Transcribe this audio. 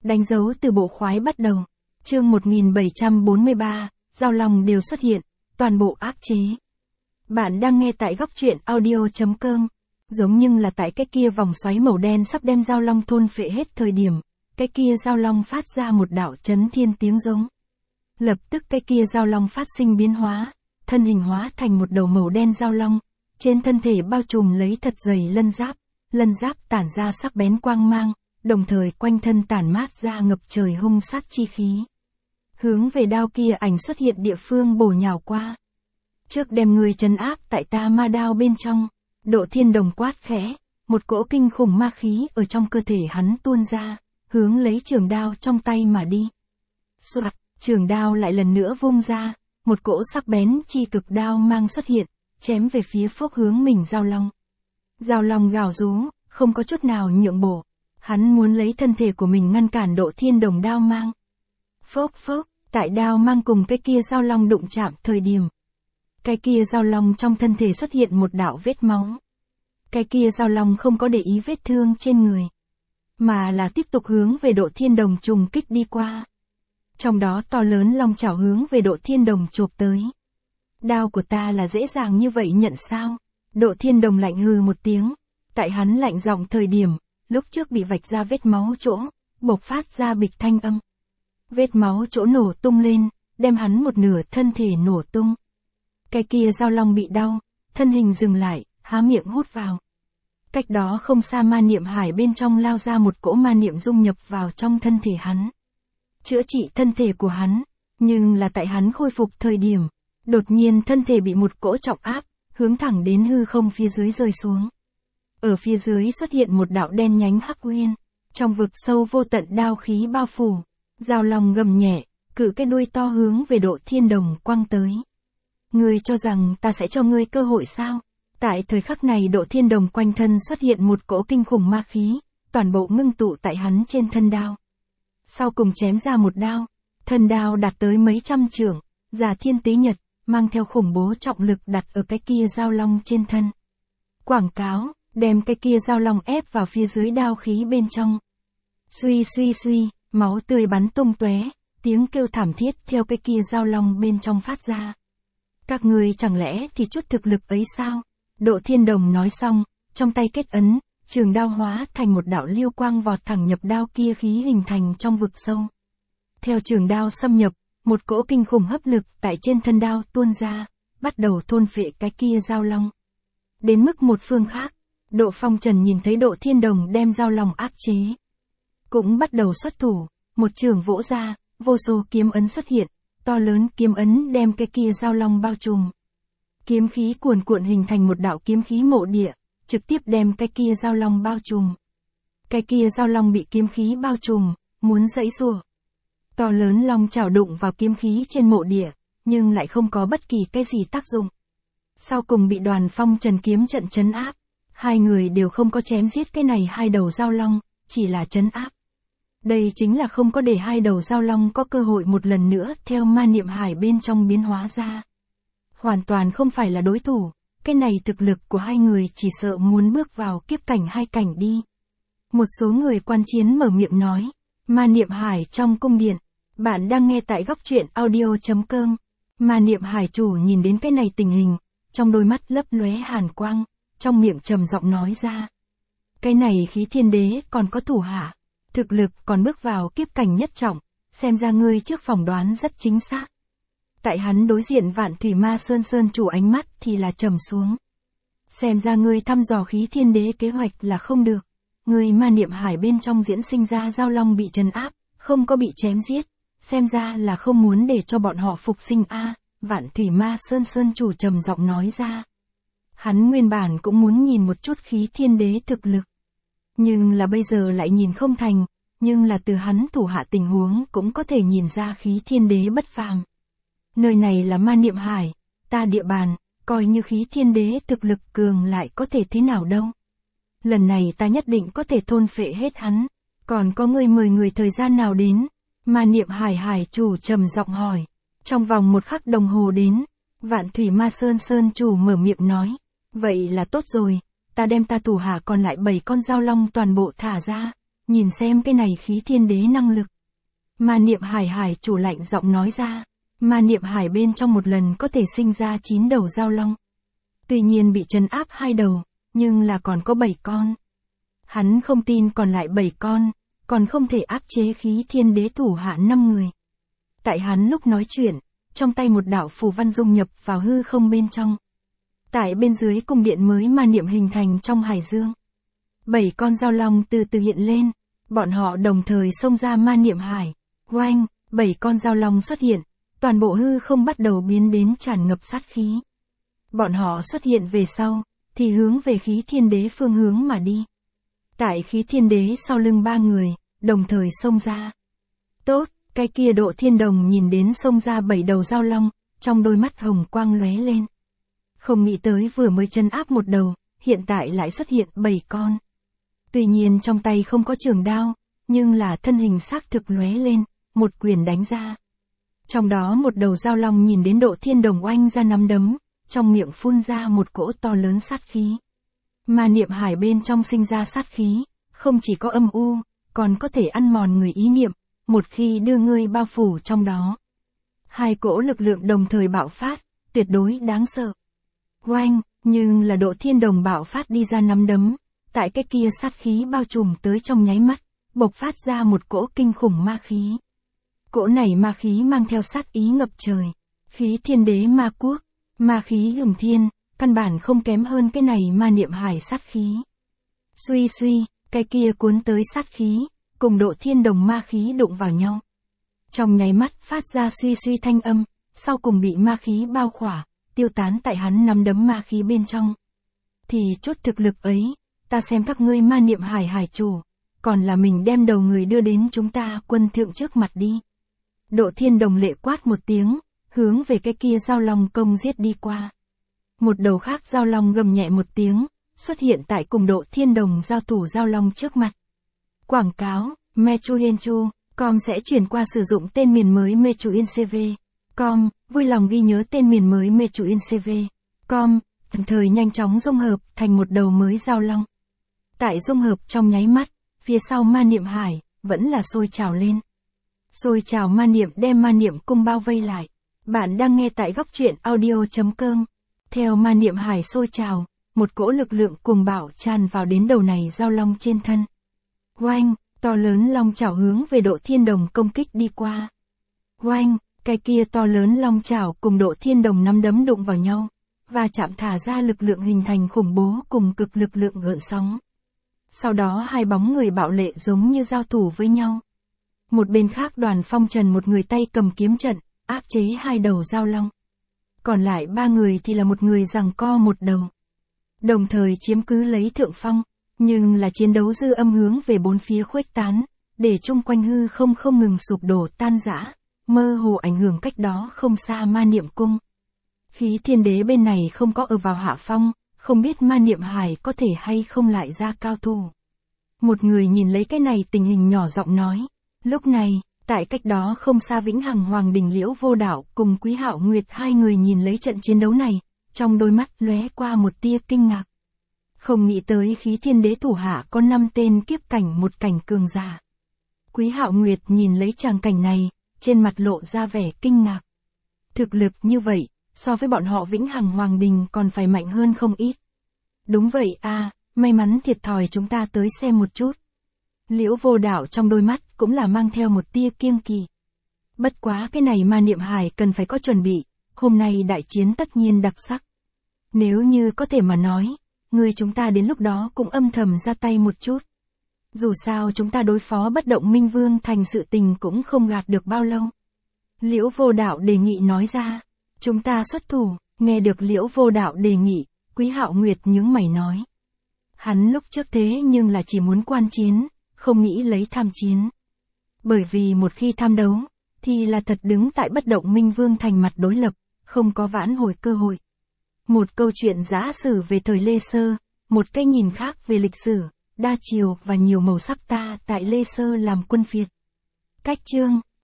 Đánh dấu từ bộ khoái bắt đầu. Chương 1743, Giao Long đều xuất hiện, toàn bộ áp chế. Bạn đang nghe tại góc truyện audio.com. Giống như là tại cái kia vòng xoáy màu đen sắp đem Giao Long thôn phệ hết thời điểm, cái kia Giao Long phát ra một đạo chấn thiên tiếng giống. Lập tức cái kia Giao Long phát sinh biến hóa, thân hình hóa thành một đầu màu đen Giao Long, trên thân thể bao trùm lấy thật dày lân giáp tản ra sắc bén quang mang, đồng thời quanh thân tản mát ra ngập trời hung sát chi khí. Hướng về đao kia ảnh xuất hiện địa phương bổ nhào qua. Trước đem người trấn áp tại ta ma đao bên trong, Độ Thiên Đồng quát khẽ, một cỗ kinh khủng ma khí ở trong cơ thể hắn tuôn ra, hướng lấy trường đao trong tay mà đi. Soạt, trường đao lại lần nữa vung ra, một cỗ sắc bén chi cực đao mang xuất hiện, chém về phía phốc hướng mình Giao Long. Giao Long gào rú, không có chút nào nhượng bộ. Hắn muốn lấy thân thể của mình ngăn cản Độ Thiên Đồng đao mang. Phốc, tại đao mang cùng cái kia Giao Long đụng chạm thời điểm. Cái kia Giao Long trong thân thể xuất hiện một đạo vết máu. Cái kia Giao Long không có để ý vết thương trên người, mà là tiếp tục hướng về Độ Thiên Đồng trùng kích đi qua. Trong đó to lớn long chảo hướng về Độ Thiên Đồng chộp tới. Đao của ta là dễ dàng như vậy nhận sao? Độ Thiên Đồng lạnh hừ một tiếng. Tại hắn lạnh giọng thời điểm, lúc trước bị vạch ra vết máu chỗ, bộc phát ra bịch thanh âm. Vết máu chỗ nổ tung lên, đem hắn một nửa thân thể nổ tung. Cái kia Giao Long bị đau, thân hình dừng lại, há miệng hút vào. Cách đó không xa ma niệm hải bên trong lao ra một cỗ ma niệm dung nhập vào trong thân thể hắn. Chữa trị thân thể của hắn, nhưng là tại hắn khôi phục thời điểm, đột nhiên thân thể bị một cỗ trọng áp, hướng thẳng đến hư không phía dưới rơi xuống. Ở phía dưới xuất hiện một đạo đen nhánh hắc uyên, trong vực sâu vô tận đao khí bao phủ. Giao Long gầm nhẹ, cự cái đuôi to hướng về Độ Thiên Đồng quăng tới. Ngươi cho rằng ta sẽ cho ngươi cơ hội sao? Tại thời khắc này Độ Thiên Đồng quanh thân xuất hiện một cỗ kinh khủng ma khí, toàn bộ ngưng tụ tại hắn trên thân đao. Sau cùng chém ra một đao, thân đao đạt tới mấy trăm trượng, giả thiên tế nhật, mang theo khủng bố trọng lực đặt ở cái kia Giao Long trên thân. Quảng cáo, đem cái kia Giao Long ép vào phía dưới đao khí bên trong. Suy, máu tươi bắn tung tóe, tiếng kêu thảm thiết theo cái kia Giao Long bên trong phát ra. Các ngươi chẳng lẽ thì chút thực lực ấy sao? Độ Thiên Đồng nói xong, trong tay kết ấn, trường đao hóa thành một đạo liêu quang vọt thẳng nhập đao kia khí hình thành trong vực sâu. Theo trường đao xâm nhập, một cỗ kinh khủng hấp lực tại trên thân đao tuôn ra, bắt đầu thôn phệ cái kia Giao Long. Đến mức một phương khác, Độ Phong Trần nhìn thấy Độ Thiên Đồng đem Giao Long áp chế, cũng bắt đầu xuất thủ, một trường vỗ ra, vô số kiếm ấn xuất hiện, to lớn kiếm ấn đem cái kia Giao Long bao trùm. Kiếm khí cuồn cuộn hình thành một đạo kiếm khí mộ địa, trực tiếp đem cái kia Giao Long bao trùm. Cái kia Giao Long bị kiếm khí bao trùm, muốn giãy giụa. To lớn long chảo đụng vào kiếm khí trên mộ địa, nhưng lại không có bất kỳ cái gì tác dụng. Sau cùng bị Đoàn Phong Trần kiếm trận trấn áp, hai người đều không có chém giết cái này hai đầu Giao Long, chỉ là trấn áp. Đây chính là không có để hai đầu Giao Long có cơ hội một lần nữa theo ma niệm hải bên trong biến hóa ra. Hoàn toàn không phải là đối thủ, cái này thực lực của hai người chỉ sợ muốn bước vào kiếp cảnh hai cảnh đi. Một số người quan chiến mở miệng nói, ma niệm hải trong cung điện, bạn đang nghe tại góc truyện audio.com. Ma niệm hải chủ nhìn đến cái này tình hình, trong đôi mắt lấp lóe hàn quang, trong miệng trầm giọng nói ra. Cái này Khí Thiên Đế còn có thủ hạ, thực lực còn bước vào kiếp cảnh nhất trọng, xem ra ngươi trước phỏng đoán rất chính xác. Tại hắn đối diện Vạn Thủy Ma Sơn chủ ánh mắt thì là trầm xuống. Xem ra ngươi thăm dò Khí Thiên Đế kế hoạch là không được. Ngươi ma niệm hải bên trong diễn sinh ra Giao Long bị trấn áp, không có bị chém giết. Xem ra là không muốn để cho bọn họ phục sinh a. Vạn Thủy Ma Sơn chủ trầm giọng nói ra. Hắn nguyên bản cũng muốn nhìn một chút Khí Thiên Đế thực lực. Nhưng là bây giờ lại nhìn không thành, nhưng là từ hắn thủ hạ tình huống cũng có thể nhìn ra Khí Thiên Đế bất phàm. Nơi này là ma niệm hải, ta địa bàn, coi như Khí Thiên Đế thực lực cường lại có thể thế nào đâu. Lần này ta nhất định có thể thôn phệ hết hắn, còn có người mời người thời gian nào đến? Ma niệm hải chủ trầm giọng hỏi. Trong vòng 1 khắc đồng hồ đến, Vạn Thủy Ma Sơn chủ mở miệng nói, vậy là tốt rồi, ta đem ta thủ hạ còn lại 7 con Giao Long toàn bộ thả ra, nhìn xem cái này khí thiên đế năng lực. Ma niệm hải hải chủ lạnh giọng nói ra, ma niệm hải bên trong một lần có thể sinh ra 9 đầu giao long. Tuy nhiên bị trấn áp 2 đầu, nhưng là còn có 7 con. Hắn không tin còn lại 7 con, còn không thể áp chế khí thiên đế thủ hạ 5 người. Tại hắn lúc nói chuyện, trong tay một đạo phù văn dung nhập vào hư không bên trong. Tại bên dưới cung điện mới ma niệm hình thành trong hải dương. 7 con giao long từ từ hiện lên, bọn họ đồng thời xông ra ma niệm hải. Oanh, 7 con giao long xuất hiện, toàn bộ hư không bắt đầu biến đến tràn ngập sát khí. Bọn họ xuất hiện về sau, thì hướng về khí thiên đế phương hướng mà đi. Tại khí thiên đế sau lưng 3 người, đồng thời xông ra. Tốt, cái kia Độ Thiên Đồng nhìn đến xông ra 7 đầu giao long, trong đôi mắt hồng quang lóe lên. Không nghĩ tới vừa mới trấn áp một đầu, hiện tại lại xuất hiện 7 con. Tuy nhiên trong tay không có trường đao, nhưng là thân hình xác thực lóe lên, một quyền đánh ra. Trong đó một đầu giao long nhìn đến Độ Thiên Đồng oanh ra nắm đấm, trong miệng phun ra một cỗ to lớn sát khí. Ma niệm hải bên trong sinh ra sát khí, không chỉ có âm u, còn có thể ăn mòn người ý niệm, một khi đưa ngươi bao phủ trong đó. 2 cỗ lực lượng đồng thời bạo phát, tuyệt đối đáng sợ. Oanh, nhưng là Độ Thiên Đồng bạo phát đi ra nắm đấm, tại cái kia sát khí bao trùm tới trong nháy mắt, bộc phát ra một cỗ kinh khủng ma khí. Cỗ này ma khí mang theo sát ý ngập trời, khí thiên đế ma quốc, ma khí hùng thiên, căn bản không kém hơn cái này ma niệm hải sát khí. Suy suy, cái kia cuốn tới sát khí, cùng Độ Thiên Đồng ma khí đụng vào nhau. Trong nháy mắt phát ra suy suy thanh âm, sau cùng bị ma khí bao khỏa, tiêu tán tại hắn nắm đấm ma khí bên trong. Thì chút thực lực ấy, ta xem các ngươi ma niệm hải hải chủ, còn là mình đem đầu người đưa đến chúng ta quân thượng trước mặt đi. Độ Thiên Đồng lệ quát một tiếng, hướng về cái kia giao long công giết đi qua. Một đầu khác giao long gầm nhẹ một tiếng, xuất hiện tại cùng Độ Thiên Đồng giao thủ giao long trước mặt. Quảng cáo, Mechuyenchu.com sẽ chuyển qua sử dụng tên miền mới Mechuyencv.com, vui lòng ghi nhớ tên miền mới Mechuyencv.com, đồng thời nhanh chóng dung hợp thành một đầu mới giao long. Tại dung hợp trong nháy mắt, phía sau ma niệm hải, vẫn là sôi trào lên. Sôi trào ma niệm đem ma niệm cung bao vây lại. Bạn đang nghe tại góc truyện audio.com. Theo ma niệm hải sôi trào, một cỗ lực lượng cuồng bạo tràn vào đến đầu này giao long trên thân. Oanh, to lớn long chảo hướng về Độ Thiên Đồng công kích đi qua. Oanh, cái kia to lớn long chảo cùng Độ Thiên Đồng nắm đấm đụng vào nhau, và chạm thả ra lực lượng hình thành khủng bố cùng cực lực lượng gợn sóng. Sau đó 2 bóng người bạo lệ giống như giao thủ với nhau. Một bên khác Đoàn Phong Trần một người tay cầm kiếm trận, áp chế 2 đầu giao long. Còn lại 3 người thì là một người giằng co một đầu. Đồng thời chiếm cứ lấy thượng phong, nhưng là chiến đấu dư âm hướng về 4 phía khuếch tán, để chung quanh hư không ngừng sụp đổ tan rã, mơ hồ ảnh hưởng cách đó không xa ma niệm cung. Khí thiên đế bên này không có ở vào hạ phong, không biết ma niệm hải có thể hay không lại ra cao thủ. Một người nhìn lấy cái này tình hình nhỏ giọng nói. Lúc này, tại cách đó không xa Vĩnh Hằng Hoàng Đình Liễu Vô Đạo cùng Quý Hạo Nguyệt 2 người nhìn lấy trận chiến đấu này, trong đôi mắt lóe qua một tia kinh ngạc. Không nghĩ tới khí thiên đế thủ hạ có 5 tên kiếp cảnh một cảnh cường giả. Quý Hạo Nguyệt nhìn lấy tràng cảnh này, trên mặt lộ ra vẻ kinh ngạc. Thực lực như vậy, so với bọn họ Vĩnh Hằng Hoàng Đình còn phải mạnh hơn không ít. Đúng vậy à, may mắn thiệt thòi chúng ta tới xem một chút. Liễu Vô Đạo trong đôi mắt cũng là mang theo một tia kiêng kỵ. Bất quá cái này ma niệm hải cần phải có chuẩn bị, hôm nay đại chiến tất nhiên đặc sắc. Nếu như có thể mà nói, người chúng ta đến lúc đó cũng âm thầm ra tay một chút. Dù sao chúng ta đối phó bất động Minh Vương thành sự tình cũng không gạt được bao lâu. Liễu Vô Đạo đề nghị nói ra, chúng ta xuất thủ, nghe được Liễu Vô Đạo đề nghị, Quý Hạo Nguyệt nhướng mày nói. Hắn lúc trước thế nhưng là chỉ muốn quan chiến, không nghĩ lấy tham chiến. Bởi vì một khi tham đấu, thì là thật đứng tại bất động Minh Vương thành mặt đối lập, không có vãn hồi cơ hội. Một câu chuyện giả sử về thời Lê Sơ, một cái nhìn khác về lịch sử, đa chiều và nhiều màu sắc ta tại Lê Sơ làm quân phiệt. Cách chương